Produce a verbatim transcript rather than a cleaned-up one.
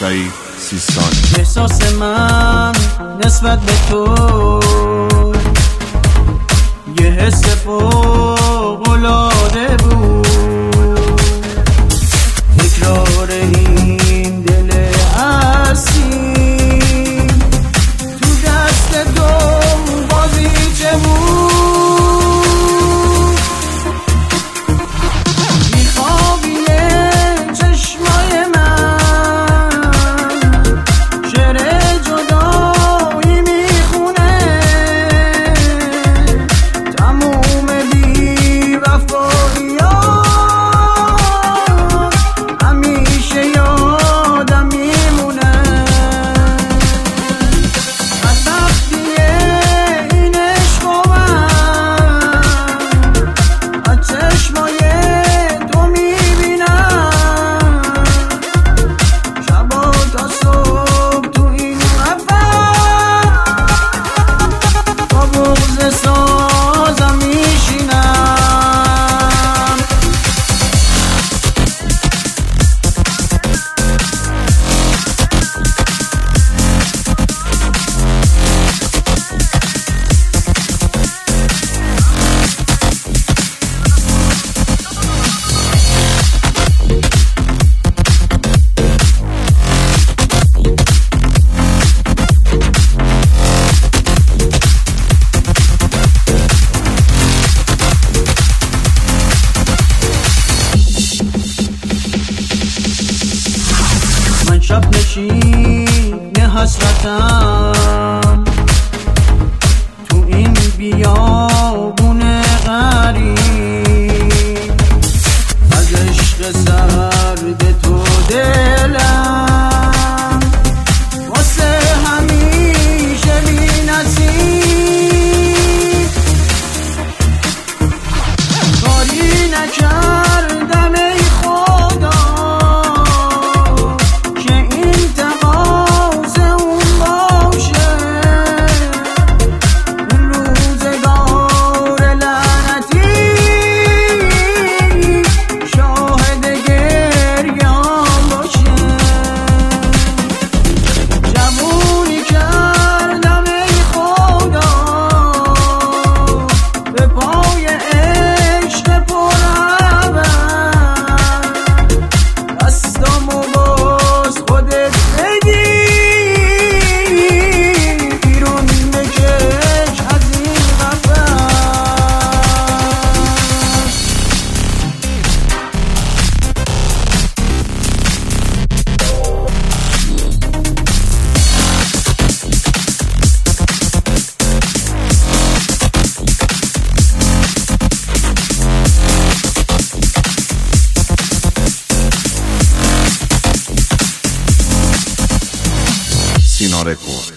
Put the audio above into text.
سعید سیستانی. احساس من نسبت به تو یه حس فوق‌العاده بود، تکرار این دل اسیر تو دست تو بازیچه بود. شب نشین حسرتم تو این بیابون غریب، از عشق سرد تو دلم واسه همیشه بی نصیب. کاری نکردم ای خدا سینا رکورد.